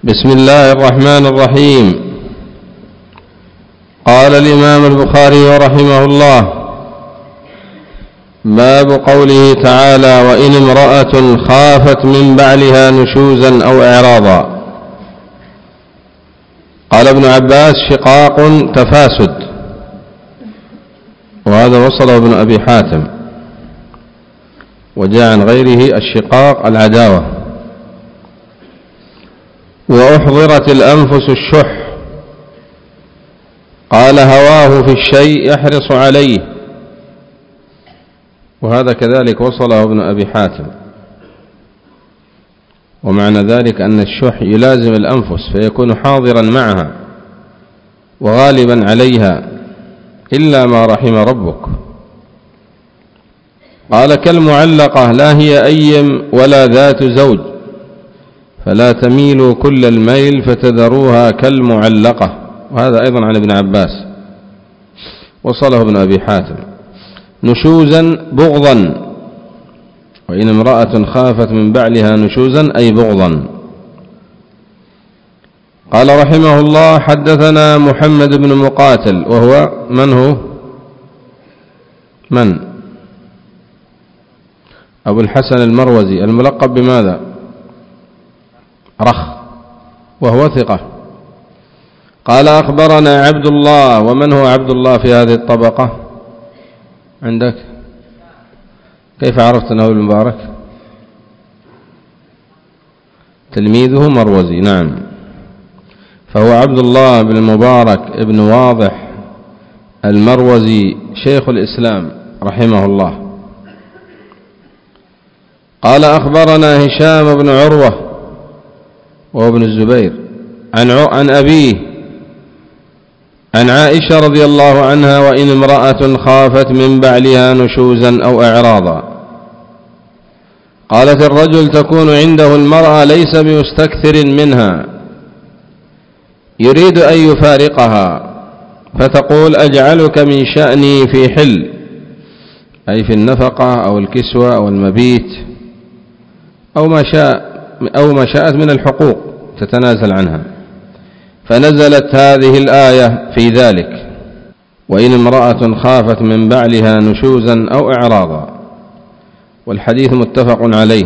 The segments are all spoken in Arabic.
بسم الله الرحمن الرحيم. قال الإمام البخاري رحمه الله: باب قوله تعالى: وإن امرأة خافت من بعلها نشوزا أو إعراضا. قال ابن عباس: شقاق تفاسد، وهذا وصله ابن أبي حاتم، وجاء عن غيره الشقاق العداوة. وأحضرت الأنفس الشح، قال: هواه في الشيء يحرص عليه، وهذا كذلك وصله ابن أبي حاتم. ومعنى ذلك أن الشح يلازم الأنفس فيكون حاضرا معها وغالبا عليها إلا ما رحم ربك. قال: كالمعلقة لا هي أيم ولا ذات زوج، فلا تميلوا كل الميل فتذروها كالمعلقة. وهذا أيضا عن ابن عباس، وصله ابن أبي حاتم. نشوزا بغضا، وإن امرأة خافت من بعلها نشوزا أي بغضا. قال رحمه الله: حدثنا محمد بن مقاتل، وهو من هو؟ من؟ أبو الحسن المروزي، الملقب بماذا؟ رخ، وهو ثقة. قال: أخبرنا عبد الله. ومن هو عبد الله في هذه الطبقة عندك؟ كيف عرفت أنه المبارك؟ تلميذه مروزي، نعم. فهو عبد الله بن المبارك ابن واضح المروزي، شيخ الإسلام رحمه الله. قال: أخبرنا هشام بن عروة وهو ابن الزبير عن أبيه عن عائشة رضي الله عنها: وإن امرأة خافت من بعلها نشوزا أو إعراضا. قالت: الرجل تكون عنده المرأة ليس بمستكثر منها، يريد أن يفارقها، فتقول: أجعلك من شأني في حل، أي في النفقة أو الكسوة أو المبيت أو ما شاءت من الحقوق تتنازل عنها. فنزلت هذه الآية في ذلك: وإن امرأة خافت من بعلها نشوزا أو إعراضا. والحديث متفق عليه.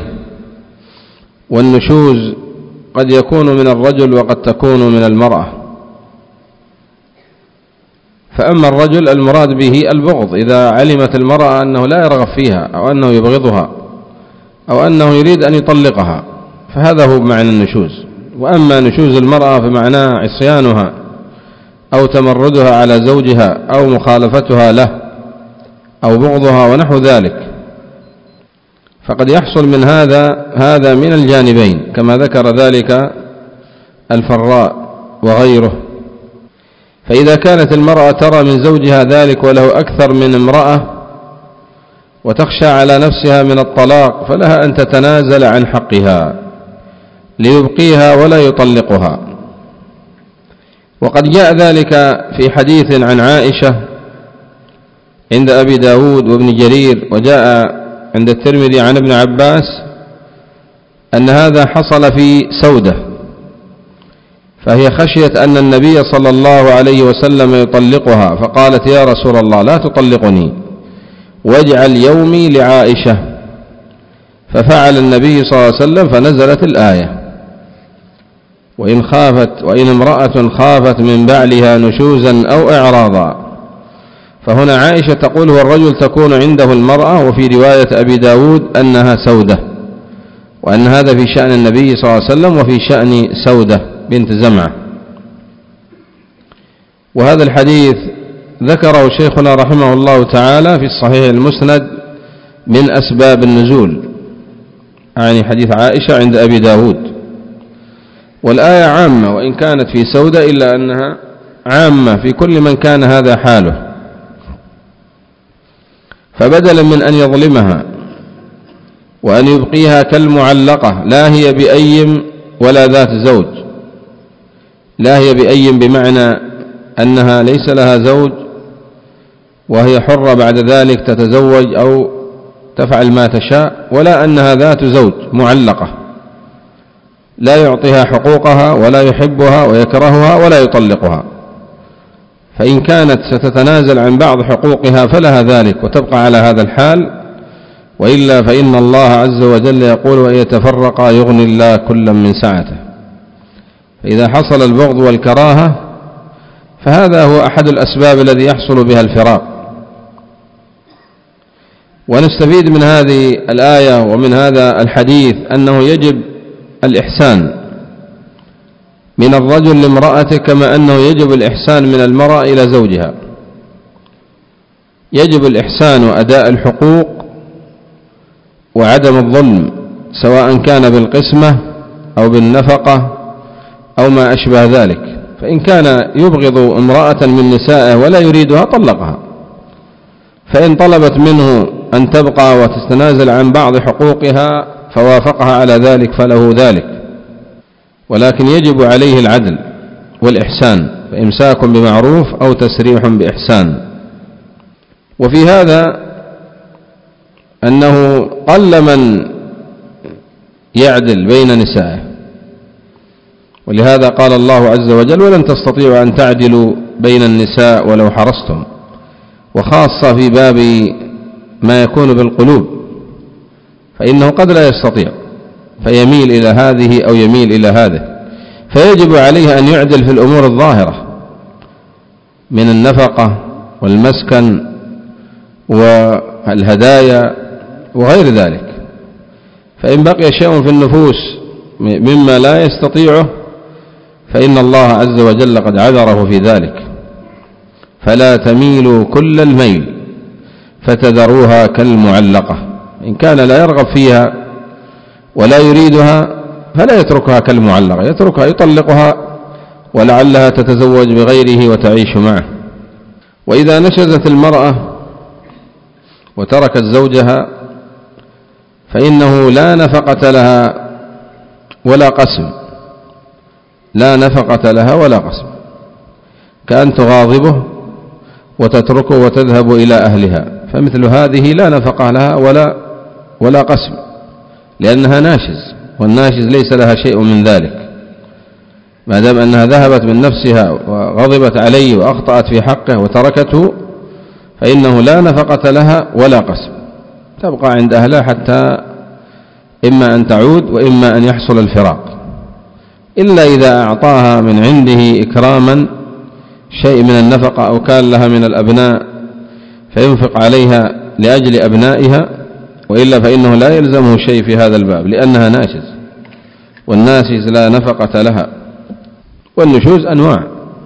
والنشوز قد يكون من الرجل وقد تكون من المرأة. فأما الرجل المراد به البغض، إذا علمت المرأة أنه لا يرغب فيها أو أنه يبغضها أو أنه يريد أن يطلقها، فهذا هو معنى النشوز. وأما نشوز المرأة فمعناه عصيانها أو تمردها على زوجها أو مخالفتها له أو بغضها ونحو ذلك، فقد يحصل من هذا من الجانبين، كما ذكر ذلك الفراء وغيره. فإذا كانت المرأة ترى من زوجها ذلك وله أكثر من امرأة وتخشى على نفسها من الطلاق، فلها أن تتنازل عن حقها ليبقيها ولا يطلقها. وقد جاء ذلك في حديث عن عائشة عند أبي داود وابن جرير، وجاء عند الترمذي عن ابن عباس أن هذا حصل في سودة، فهي خشيت أن النبي صلى الله عليه وسلم يطلقها، فقالت: يا رسول الله لا تطلقني واجعل يومي لعائشة. ففعل النبي صلى الله عليه وسلم، فنزلت الآية: وإن امرأة خافت من بعلها نشوزا أو إعراضا. فهنا عائشة تقول: هو الرجل تكون عنده المرأة، وفي رواية أبي داود أنها سودة، وأن هذا في شأن النبي صلى الله عليه وسلم وفي شأن سودة بنت زمعة. وهذا الحديث ذكره شيخنا رحمه الله تعالى في الصحيح المسند من أسباب النزول، يعني حديث عائشة عند أبي داود. والآية عامة وإن كانت في سودة، إلا أنها عامة في كل من كان هذا حاله. فبدلا من أن يظلمها وأن يبقيها كالمعلقة، لا هي بأيم ولا ذات زوج. لا هي بأيم بمعنى أنها ليس لها زوج وهي حرة بعد ذلك تتزوج أو تفعل ما تشاء، ولا أنها ذات زوج معلقة، لا يعطيها حقوقها ولا يحبها ويكرهها ولا يطلقها. فإن كانت ستتنازل عن بعض حقوقها فلها ذلك وتبقى على هذا الحال، وإلا فإن الله عز وجل يقول: وإن يتفرقا يغني الله كلا من سعته. فإذا حصل البغض والكراهة فهذا هو أحد الأسباب الذي يحصل بها الفراق. ونستفيد من هذه الآية ومن هذا الحديث أنه يجب الإحسان من الرجل لامرأته كما أنه يجب الإحسان من المرأة إلى زوجها. يجب الإحسان وأداء الحقوق وعدم الظلم، سواء كان بالقسمة أو بالنفقة أو ما أشبه ذلك. فإن كان يبغض امرأة من نسائه ولا يريدها طلقها، فإن طلبت منه أن تبقى وتتنازل عن بعض حقوقها فوافقها على ذلك فله ذلك، ولكن يجب عليه العدل والإحسان، فإمساك بمعروف أو تسريح بإحسان. وفي هذا أنه قل من يعدل بين نسائه، ولهذا قال الله عز وجل: ولن تستطيعوا أن تعدلوا بين النساء ولو حرصتم، وخاصة في باب ما يكون بالقلوب، فإنه قد لا يستطيع فيميل إلى هذه أو يميل إلى هذه، فيجب عليه أن يعدل في الأمور الظاهرة من النفقة والمسكن والهدايا وغير ذلك. فإن بقي شيء في النفوس مما لا يستطيعه فإن الله عز وجل قد عذره في ذلك: فلا تميلوا كل الميل فتذروها كالمعلقة. إن كان لا يرغب فيها ولا يريدها فلا يتركها كالمعلقة، يتركها يطلقها ولعلها تتزوج بغيره وتعيش معه. وإذا نشزت المرأة وتركت زوجها فإنه لا نفقة لها ولا قسم، لا نفقة لها ولا قسم، كأن تغاضبه وتتركه وتذهب إلى أهلها، فمثل هذه لا نفقة لها ولا قسم، لأنها ناشز، والناشز ليس لها شيء من ذلك. ما دام أنها ذهبت من نفسها وغضبت عليه وأخطأت في حقه وتركته فإنه لا نفقة لها ولا قسم، تبقى عند أهلها حتى إما أن تعود وإما أن يحصل الفراق، إلا إذا أعطاها من عنده إكراما شيء من النفقة أو كان لها من الأبناء فينفق عليها لأجل أبنائها، وإلا فإنه لا يلزمه شيء في هذا الباب لأنها ناشز، والناشز لا نفقة لها. والنشوز أنواع،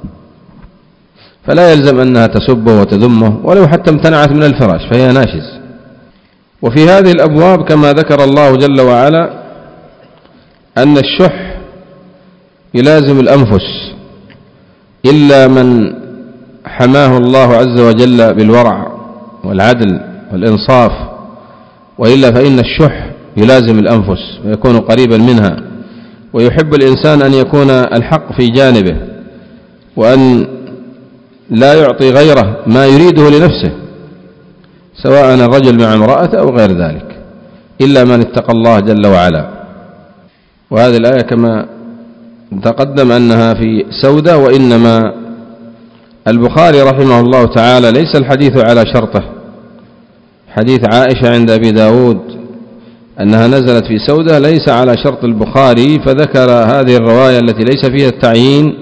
فلا يلزم أنها تسبه وتذمه ولو حتى امتنعت من الفراش فهي ناشز. وفي هذه الأبواب كما ذكر الله جل وعلا أن الشح يلازم الأنفس إلا من حماه الله عز وجل بالورع والعدل والإنصاف، وإلا فإن الشح يلازم الأنفس ويكون قريبا منها، ويحب الإنسان أن يكون الحق في جانبه وأن لا يعطي غيره ما يريده لنفسه، سواء الرجل مع امرأته أو غير ذلك، إلا من اتقى الله جل وعلا. وهذه الآية كما تقدم أنها في سودة، وإنما البخاري رحمه الله تعالى ليس الحديث على شرطه. حديث عائشة عند أبي داود أنها نزلت في سودة ليس على شرط البخاري، فذكر هذه الرواية التي ليس فيها التعيين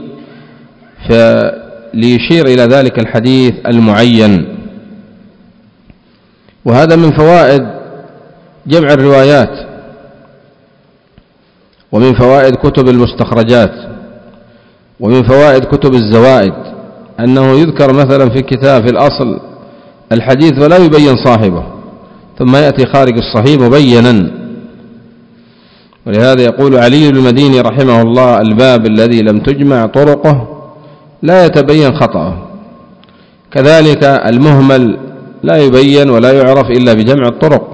ليشير إلى ذلك الحديث المعين. وهذا من فوائد جمع الروايات ومن فوائد كتب المستخرجات ومن فوائد كتب الزوائد، أنه يذكر مثلا في كتاب في الأصل الحديث ولا يبين صاحبه، ثم يأتي خارج الصحيح مبينا. ولهذا يقول علي المديني رحمه الله: الباب الذي لم تجمع طرقه لا يتبين خطأه. كذلك المهمل لا يبين ولا يعرف إلا بجمع الطرق،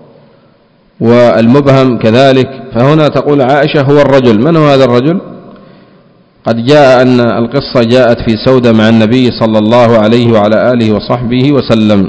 والمبهم كذلك. فهنا تقول عائشة هو الرجل. من هو هذا الرجل؟ قد جاء أن القصة جاءت في سودة مع النبي صلى الله عليه وعلى آله وصحبه وسلم،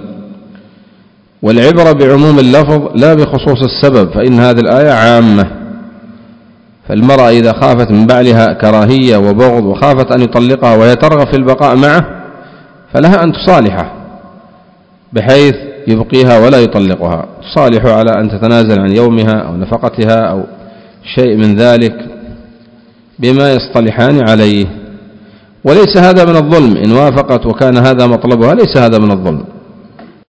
والعبرة بعموم اللفظ لا بخصوص السبب، فإن هذه الآية عامة، فالمرأة إذا خافت من بعلها كراهية وبغض وخافت أن يطلقها وهي ترغب في البقاء معه فلها أن تصالحه بحيث يبقيها ولا يطلقها، تصالح على أن تتنازل عن يومها أو نفقتها أو شيء من ذلك بما يصطلحان عليه. وليس هذا من الظلم إن وافقت وكان هذا مطلبها، ليس هذا من الظلم،